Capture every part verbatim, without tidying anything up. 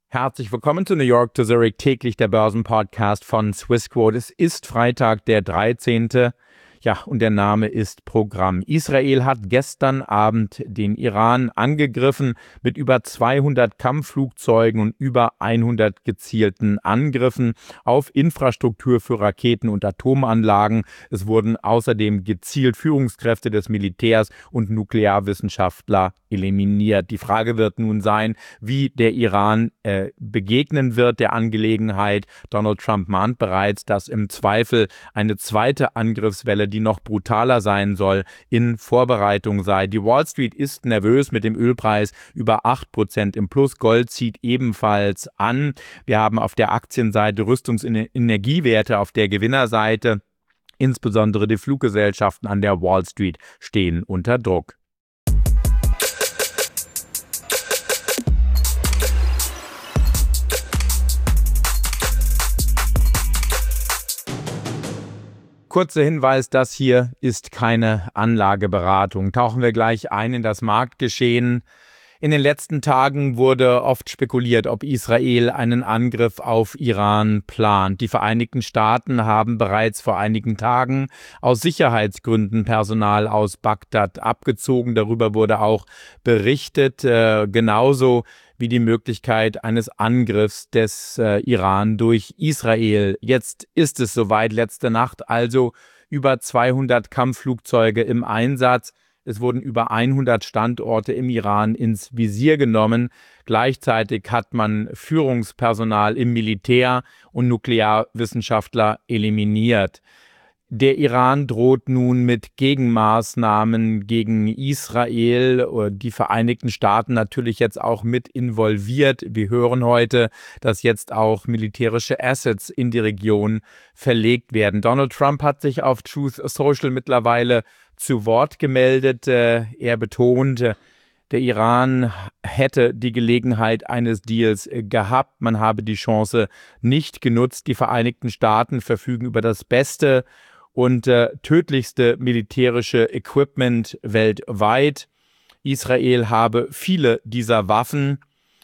Herzlich willkommen zu New York to Zurich, täglich der Börsenpodcast von Swissquote. Es ist Freitag, der dreizehnte Ja, und der Name ist Programm. Israel hat gestern Abend den Iran angegriffen mit über zweihundert Kampfflugzeugen und über hundert gezielten Angriffen auf Infrastruktur für Raketen und Atomanlagen. Es wurden außerdem gezielt Führungskräfte des Militärs und Nuklearwissenschaftler eliminiert. Die Frage wird nun sein, wie der Iran äh, begegnen wird der Angelegenheit. Donald Trump mahnt bereits, dass im Zweifel eine zweite Angriffswelle, die noch brutaler sein soll, in Vorbereitung sei. Die Wall Street ist nervös mit dem Ölpreis über acht Prozent im Plus. Gold zieht ebenfalls an. Wir haben auf der Aktienseite Rüstungs- und Energiewerte, auf der Gewinnerseite insbesondere die Fluggesellschaften an der Wall Street stehen unter Druck. Kurzer Hinweis, das hier ist keine Anlageberatung. Tauchen wir gleich ein in das Marktgeschehen. In den letzten Tagen wurde oft spekuliert, ob Israel einen Angriff auf Iran plant. Die Vereinigten Staaten haben bereits vor einigen Tagen aus Sicherheitsgründen Personal aus Bagdad abgezogen. Darüber wurde auch berichtet, äh, genauso wie die Möglichkeit eines Angriffs des äh, Iran durch Israel. Jetzt ist es soweit, letzte Nacht also über zweihundert Kampfflugzeuge im Einsatz. Es wurden über hundert Standorte im Iran ins Visier genommen. Gleichzeitig hat man Führungspersonal im Militär und Nuklearwissenschaftler eliminiert. Der Iran droht nun mit Gegenmaßnahmen gegen Israel, die Vereinigten Staaten natürlich jetzt auch mit involviert. Wir hören heute, dass jetzt auch militärische Assets in die Region verlegt werden. Donald Trump hat sich auf Truth Social mittlerweile zu Wort gemeldet. Er betont, der Iran hätte die Gelegenheit eines Deals gehabt. Man habe die Chance nicht genutzt. Die Vereinigten Staaten verfügen über das beste und äh, tödlichste militärische Equipment weltweit. Israel habe viele dieser Waffen.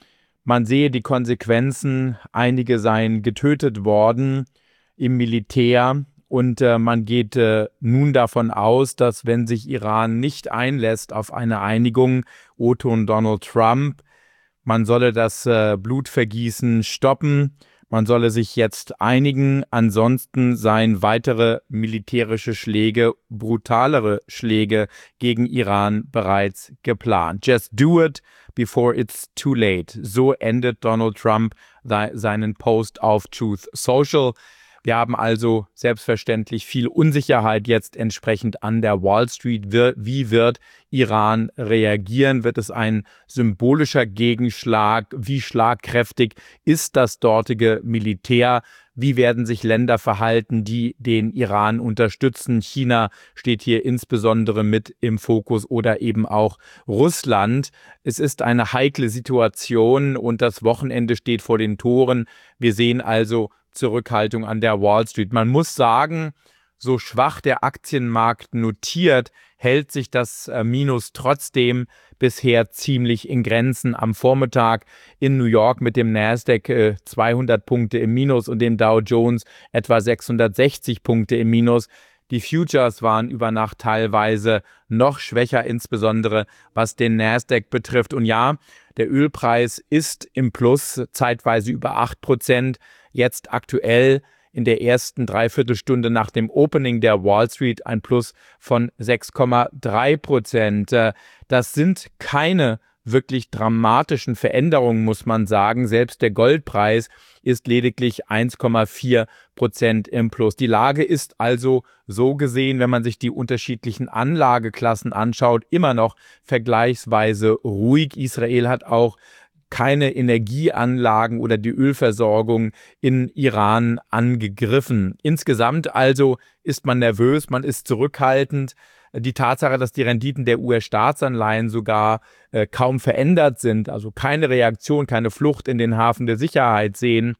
Man sehe die Konsequenzen. Einige seien getötet worden im Militär. Und äh, man geht äh, nun davon aus, dass wenn sich Iran nicht einlässt auf eine Einigung, O-Ton Donald Trump, man solle das äh, Blutvergießen stoppen. Man solle sich jetzt einigen, ansonsten seien weitere militärische Schläge, brutalere Schläge gegen Iran bereits geplant. Just do it before it's too late. So endet Donald Trump seinen Post auf Truth Social. Wir haben also selbstverständlich viel Unsicherheit jetzt entsprechend an der Wall Street. Wie wird Iran reagieren? Wird es ein symbolischer Gegenschlag? Wie schlagkräftig ist das dortige Militär? Wie werden sich Länder verhalten, die den Iran unterstützen? China steht hier insbesondere mit im Fokus oder eben auch Russland. Es ist eine heikle Situation und das Wochenende steht vor den Toren. Wir sehen also Zurückhaltung an der Wall Street. Man muss sagen, so schwach der Aktienmarkt notiert, hält sich das äh, Minus trotzdem bisher ziemlich in Grenzen. Am Vormittag in New York mit dem Nasdaq äh, zweihundert Punkte im Minus und dem Dow Jones etwa sechshundertsechzig Punkte im Minus. Die Futures waren über Nacht teilweise noch schwächer, insbesondere was den Nasdaq betrifft. Und ja, der Ölpreis ist im Plus, zeitweise über acht Prozent. Jetzt aktuell in der ersten Dreiviertelstunde nach dem Opening der Wall Street ein Plus von sechs Komma drei Prozent. Das sind keine wirklich dramatischen Veränderungen, muss man sagen. Selbst der Goldpreis ist lediglich eins Komma vier Prozent im Plus. Die Lage ist also so gesehen, wenn man sich die unterschiedlichen Anlageklassen anschaut, immer noch vergleichsweise ruhig. Israel hat auch keine Energieanlagen oder die Ölversorgung in Iran angegriffen. Insgesamt also ist man nervös, man ist zurückhaltend. Die Tatsache, dass die Renditen der U S-Staatsanleihen sogar äh, kaum verändert sind, also keine Reaktion, keine Flucht in den Hafen der Sicherheit sehen,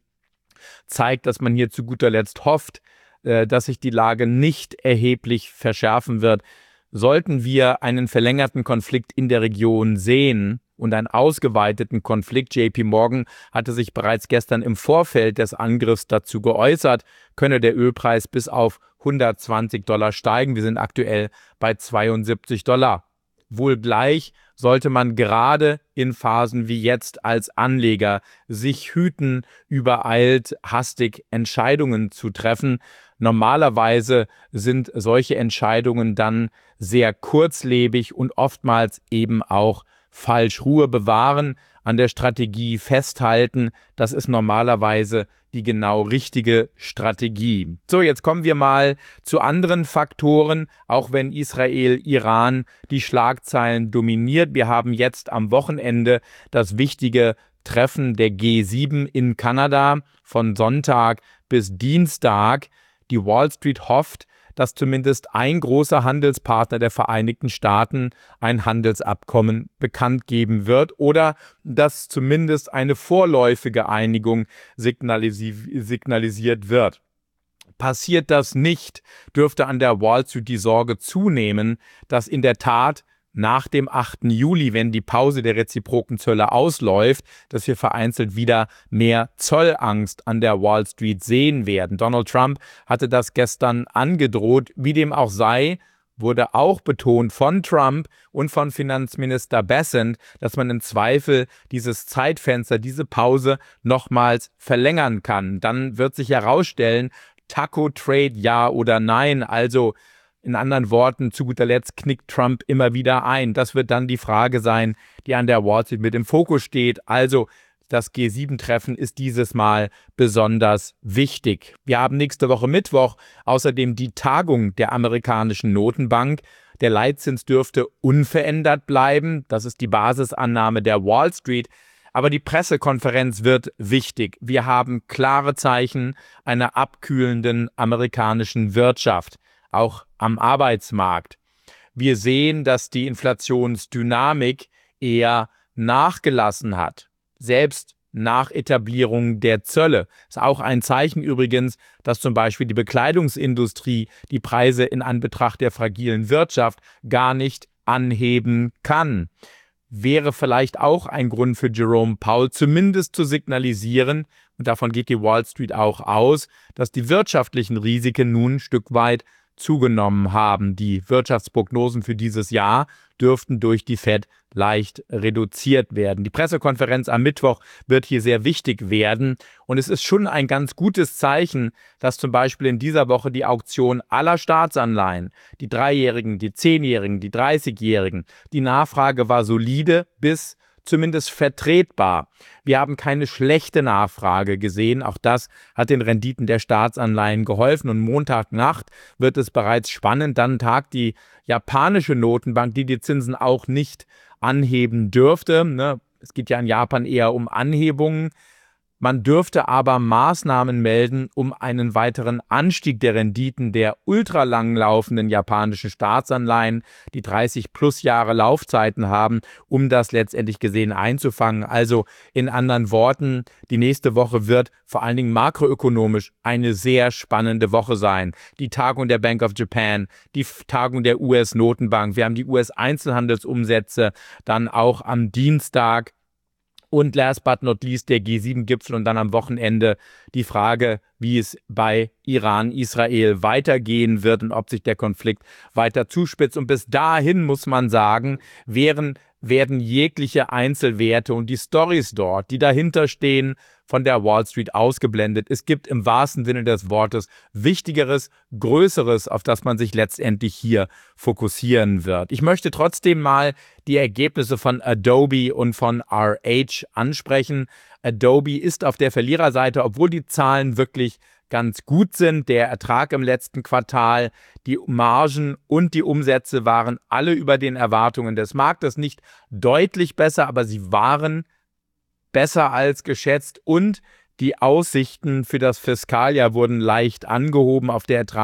zeigt, dass man hier zu guter Letzt hofft, äh, dass sich die Lage nicht erheblich verschärfen wird. Sollten wir einen verlängerten Konflikt in der Region sehen, und einen ausgeweiteten Konflikt. J P Morgan hatte sich bereits gestern im Vorfeld des Angriffs dazu geäußert, könne der Ölpreis bis auf hundertzwanzig Dollar steigen. Wir sind aktuell bei zweiundsiebzig Dollar. Wohl gleich sollte man gerade in Phasen wie jetzt als Anleger sich hüten, übereilt, hastig Entscheidungen zu treffen. Normalerweise sind solche Entscheidungen dann sehr kurzlebig und oftmals eben auch falsch. Ruhe bewahren, an der Strategie festhalten, das ist normalerweise die genau richtige Strategie. So, jetzt kommen wir mal zu anderen Faktoren, auch wenn Israel, Iran die Schlagzeilen dominiert. Wir haben jetzt am Wochenende das wichtige Treffen der G sieben in Kanada von Sonntag bis Dienstag. Die Wall Street hofft, dass zumindest ein großer Handelspartner der Vereinigten Staaten ein Handelsabkommen bekannt geben wird oder dass zumindest eine vorläufige Einigung signalisi- signalisiert wird. Passiert das nicht, dürfte an der Wall Street die Sorge zunehmen, dass in der Tat nach dem achten Juli, wenn die Pause der reziproken Zölle ausläuft, dass wir vereinzelt wieder mehr Zollangst an der Wall Street sehen werden. Donald Trump hatte das gestern angedroht. Wie dem auch sei, wurde auch betont von Trump und von Finanzminister Bessent, dass man im Zweifel dieses Zeitfenster, diese Pause nochmals verlängern kann. Dann wird sich herausstellen, Taco-Trade ja oder nein, also in anderen Worten, zu guter Letzt knickt Trump immer wieder ein. Das wird dann die Frage sein, die an der Wall Street mit im Fokus steht. Also das G sieben Treffen ist dieses Mal besonders wichtig. Wir haben nächste Woche Mittwoch außerdem die Tagung der amerikanischen Notenbank. Der Leitzins dürfte unverändert bleiben. Das ist die Basisannahme der Wall Street. Aber die Pressekonferenz wird wichtig. Wir haben klare Zeichen einer abkühlenden amerikanischen Wirtschaft, auch am Arbeitsmarkt. Wir sehen, dass die Inflationsdynamik eher nachgelassen hat, selbst nach Etablierung der Zölle. Das ist auch ein Zeichen übrigens, dass zum Beispiel die Bekleidungsindustrie die Preise in Anbetracht der fragilen Wirtschaft gar nicht anheben kann. Wäre vielleicht auch ein Grund für Jerome Powell, zumindest zu signalisieren, und davon geht die Wall Street auch aus, dass die wirtschaftlichen Risiken nun ein Stück weit zugenommen haben. Die Wirtschaftsprognosen für dieses Jahr dürften durch die Fed leicht reduziert werden. Die Pressekonferenz am Mittwoch wird hier sehr wichtig werden und es ist schon ein ganz gutes Zeichen, dass zum Beispiel in dieser Woche die Auktion aller Staatsanleihen, die Dreijährigen, die Zehnjährigen, die Dreißigjährigen, die Nachfrage war solide bis zumindest vertretbar. Wir haben keine schlechte Nachfrage gesehen. Auch das hat den Renditen der Staatsanleihen geholfen. Und Montagnacht wird es bereits spannend. Dann tagt die japanische Notenbank, die die Zinsen auch nicht anheben dürfte. Ne? Es geht ja in Japan eher um Anhebungen. Man dürfte aber Maßnahmen melden, um einen weiteren Anstieg der Renditen der ultralang laufenden japanischen Staatsanleihen, die dreißig plus Jahre Laufzeiten haben, um das letztendlich gesehen einzufangen. Also in anderen Worten, die nächste Woche wird vor allen Dingen makroökonomisch eine sehr spannende Woche sein. Die Tagung der Bank of Japan, die Tagung der U S-Notenbank, wir haben die U S-Einzelhandelsumsätze, dann auch am Dienstag. Und last but not least der G sieben Gipfel und dann am Wochenende die Frage, wie es bei Iran, Israel weitergehen wird und ob sich der Konflikt weiter zuspitzt. Und bis dahin muss man sagen, wären, werden jegliche Einzelwerte und die Storys dort, die dahinter stehen, von der Wall Street ausgeblendet. Es gibt im wahrsten Sinne des Wortes Wichtigeres, Größeres, auf das man sich letztendlich hier fokussieren wird. Ich möchte trotzdem mal die Ergebnisse von Adobe und von R H ansprechen. Adobe ist auf der Verliererseite, obwohl die Zahlen wirklich ganz gut sind. Der Ertrag im letzten Quartal, die Margen und die Umsätze waren alle über den Erwartungen des Marktes. Nicht deutlich besser, aber sie waren besser als geschätzt und die Aussichten für das Fiskaljahr wurden leicht angehoben auf der Ertrags-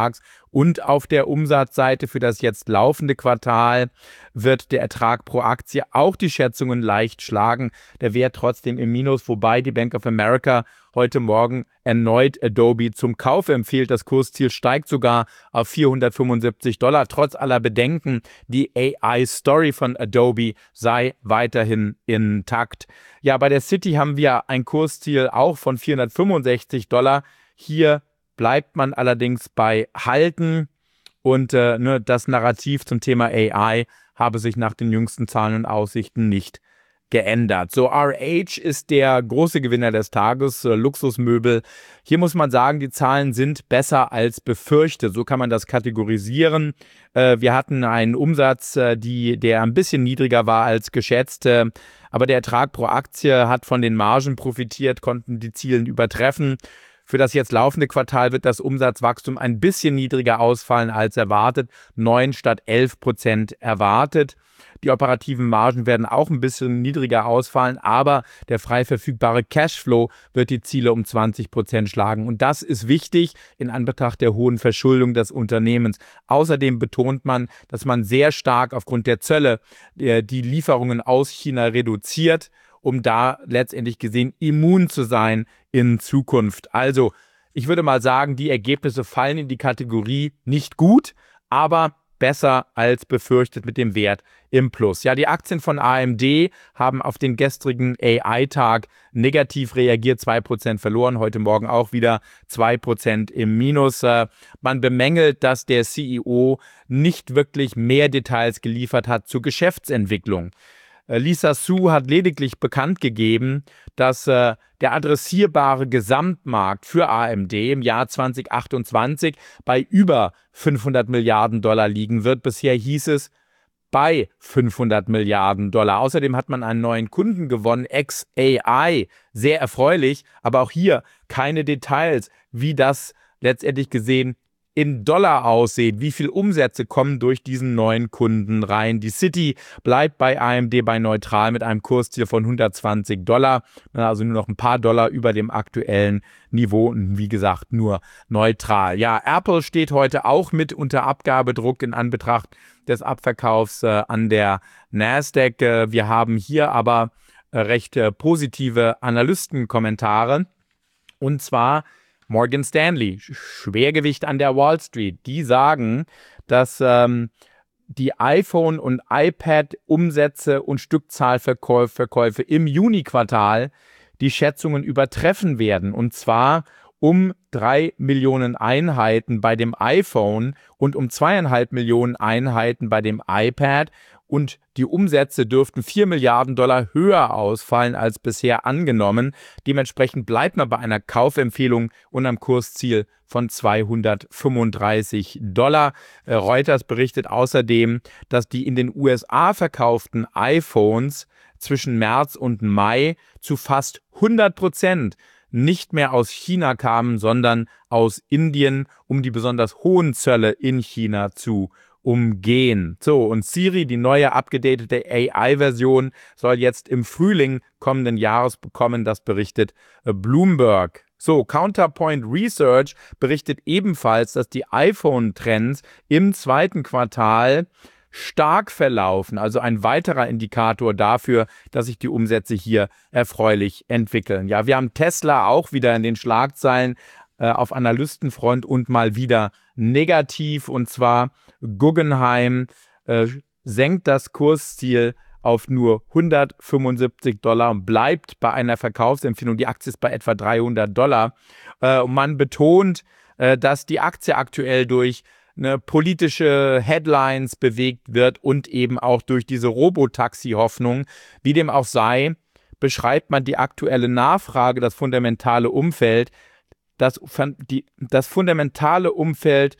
Und auf der Umsatzseite für das jetzt laufende Quartal wird der Ertrag pro Aktie auch die Schätzungen leicht schlagen. Der Wert trotzdem im Minus, wobei die Bank of America heute Morgen erneut Adobe zum Kauf empfiehlt. Das Kursziel steigt sogar auf vierhundertfünfundsiebzig Dollar. Trotz aller Bedenken, die A I-Story von Adobe sei weiterhin intakt. Ja, bei der Citi haben wir ein Kursziel auch von vierhundertfünfundsechzig Dollar. Hier bleibt man allerdings bei Halten und äh, ne, das Narrativ zum Thema A I habe sich nach den jüngsten Zahlen und Aussichten nicht geändert. So, R H ist der große Gewinner des Tages, äh, Luxusmöbel. Hier muss man sagen, die Zahlen sind besser als befürchtet. So kann man das kategorisieren. Äh, wir hatten einen Umsatz, äh, die, der ein bisschen niedriger war als geschätzt, äh, aber der Ertrag pro Aktie hat von den Margen profitiert, konnten die Ziele übertreffen. Für das jetzt laufende Quartal wird das Umsatzwachstum ein bisschen niedriger ausfallen als erwartet, neun statt elf Prozent erwartet. Die operativen Margen werden auch ein bisschen niedriger ausfallen, aber der frei verfügbare Cashflow wird die Ziele um zwanzig Prozent schlagen. Und das ist wichtig in Anbetracht der hohen Verschuldung des Unternehmens. Außerdem betont man, dass man sehr stark aufgrund der Zölle äh, die Lieferungen aus China reduziert, um da letztendlich gesehen immun zu sein in Zukunft. Also, ich würde mal sagen, die Ergebnisse fallen in die Kategorie nicht gut, aber besser als befürchtet mit dem Wert im Plus. Ja, die Aktien von A M D haben auf den gestrigen A I-Tag negativ reagiert, zwei Prozent verloren, heute Morgen auch wieder zwei Prozent im Minus. Man bemängelt, dass der C E O nicht wirklich mehr Details geliefert hat zur Geschäftsentwicklung. Lisa Su hat lediglich bekannt gegeben, dass äh, der adressierbare Gesamtmarkt für A M D im Jahr zwanzig achtundzwanzig bei über fünfhundert Milliarden Dollar liegen wird. Bisher hieß es bei fünfhundert Milliarden Dollar. Außerdem hat man einen neuen Kunden gewonnen, X A I, sehr erfreulich, aber auch hier keine Details, wie das letztendlich gesehen in Dollar aussieht, wie viel Umsätze kommen durch diesen neuen Kunden rein. Die Citi bleibt bei A M D bei neutral mit einem Kursziel von hundertzwanzig Dollar, also nur noch ein paar Dollar über dem aktuellen Niveau und wie gesagt nur neutral. Ja, Apple steht heute auch mit unter Abgabedruck in Anbetracht des Abverkaufs äh, an der Nasdaq. Äh, wir haben hier aber äh, recht äh, positive Analystenkommentare und zwar Morgan Stanley, Schwergewicht an der Wall Street, die sagen, dass ähm, die iPhone- und iPad-Umsätze und Stückzahlverkäufe im Juni-Quartal die Schätzungen übertreffen werden. Und zwar um drei Millionen Einheiten bei dem iPhone und um zweieinhalb Millionen Einheiten bei dem iPad. Und die Umsätze dürften vier Milliarden Dollar höher ausfallen als bisher angenommen. Dementsprechend bleibt man bei einer Kaufempfehlung und einem Kursziel von zweihundertfünfunddreißig Dollar. Reuters berichtet außerdem, dass die in den U S A verkauften iPhones zwischen März und Mai zu fast hundert Prozent nicht mehr aus China kamen, sondern aus Indien, um die besonders hohen Zölle in China zu umgehen. So, und Siri, die neue abgedatete A I-Version, soll jetzt im Frühling kommenden Jahres bekommen, das berichtet Bloomberg. So, Counterpoint Research berichtet ebenfalls, dass die iPhone-Trends im zweiten Quartal stark verlaufen, also ein weiterer Indikator dafür, dass sich die Umsätze hier erfreulich entwickeln. Ja, wir haben Tesla auch wieder in den Schlagzeilen äh, auf Analystenfront und mal wieder negativ, und zwar Guggenheim äh, senkt das Kursziel auf nur hundertfünfundsiebzig Dollar und bleibt bei einer Verkaufsempfehlung. Die Aktie ist bei etwa dreihundert Dollar. Äh, und man betont, äh, dass die Aktie aktuell durch eine politische Headlines bewegt wird und eben auch durch diese Robotaxi-Hoffnung. Wie dem auch sei, beschreibt man die aktuelle Nachfrage, das fundamentale Umfeld. Das, die, das fundamentale Umfeld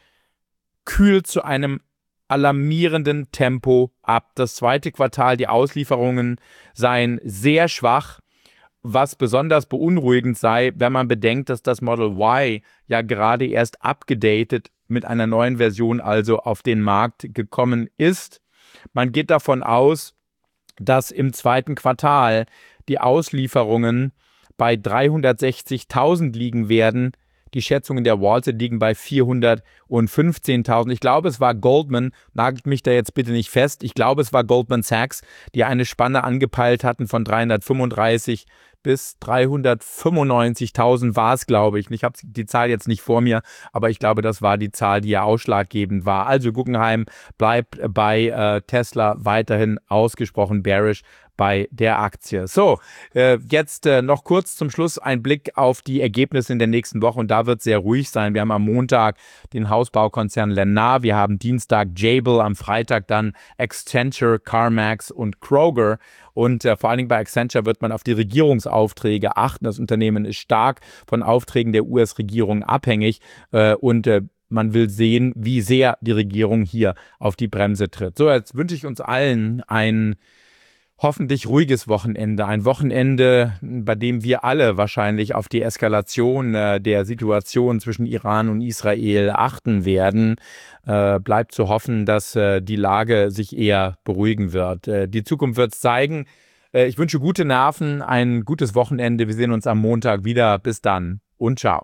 kühlt zu einem alarmierenden Tempo ab. Das zweite Quartal, die Auslieferungen seien sehr schwach, was besonders beunruhigend sei, wenn man bedenkt, dass das Model Y ja gerade erst abgedatet mit einer neuen Version also auf den Markt gekommen ist. Man geht davon aus, dass im zweiten Quartal die Auslieferungen bei dreihundertsechzigtausend liegen werden, Die Schätzungen der Wall Street liegen bei vierhundertfünfzehntausend. Ich glaube, es war Goldman, nagelt mich da jetzt bitte nicht fest, ich glaube, es war Goldman Sachs, die eine Spanne angepeilt hatten von dreihundertfünfunddreißig bis dreihundertfünfundneunzigtausend war es, glaube ich. Ich habe die Zahl jetzt nicht vor mir, aber ich glaube, das war die Zahl, die ja ausschlaggebend war. Also Guggenheim bleibt bei äh, Tesla weiterhin ausgesprochen bearish bei der Aktie. So, äh, jetzt äh, noch kurz zum Schluss ein Blick auf die Ergebnisse in der nächsten Woche und da wird es sehr ruhig sein. Wir haben am Montag den Hausbaukonzern Lennar, wir haben Dienstag Jabil, am Freitag dann Accenture, CarMax und Kroger und äh, vor allen Dingen bei Accenture wird man auf die Regierungsaufträge achten. Das Unternehmen ist stark von Aufträgen der U S-Regierung abhängig äh, und äh, man will sehen, wie sehr die Regierung hier auf die Bremse tritt. So, jetzt wünsche ich uns allen ein hoffentlich ruhiges Wochenende. Ein Wochenende, bei dem wir alle wahrscheinlich auf die Eskalation äh, der Situation zwischen Iran und Israel achten werden. Äh, bleibt zu hoffen, dass äh, die Lage sich eher beruhigen wird. Äh, die Zukunft wird es zeigen. Äh, ich wünsche gute Nerven, ein gutes Wochenende. Wir sehen uns am Montag wieder. Bis dann und ciao.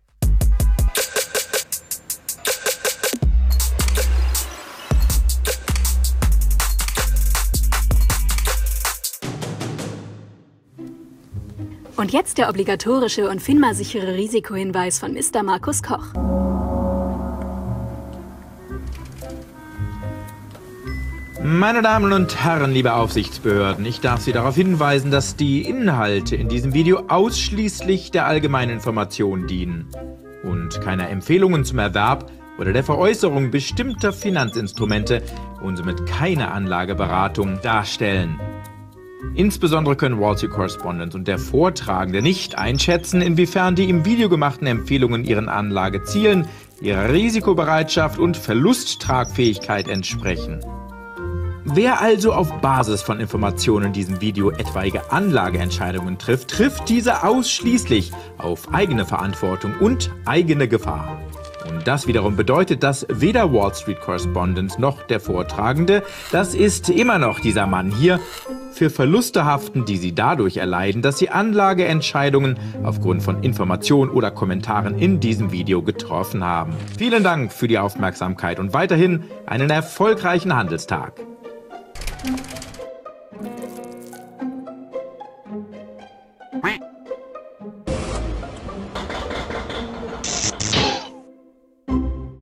Und jetzt der obligatorische und FINMA-sichere Risikohinweis von Mister Markus Koch. Meine Damen und Herren, liebe Aufsichtsbehörden, ich darf Sie darauf hinweisen, dass die Inhalte in diesem Video ausschließlich der allgemeinen Information dienen und keine Empfehlungen zum Erwerb oder der Veräußerung bestimmter Finanzinstrumente und somit keine Anlageberatung darstellen. Insbesondere können Wall Street Correspondent und der Vortragende nicht einschätzen, inwiefern die im Video gemachten Empfehlungen ihren Anlagezielen, ihrer Risikobereitschaft und Verlusttragfähigkeit entsprechen. Wer also auf Basis von Informationen in diesem Video etwaige Anlageentscheidungen trifft, trifft diese ausschließlich auf eigene Verantwortung und eigene Gefahr. Und das wiederum bedeutet, dass weder Wall Street Correspondent noch der Vortragende, das ist immer noch dieser Mann hier, für Verluste haften, die sie dadurch erleiden, dass sie Anlageentscheidungen aufgrund von Informationen oder Kommentaren in diesem Video getroffen haben. Vielen Dank für die Aufmerksamkeit und weiterhin einen erfolgreichen Handelstag.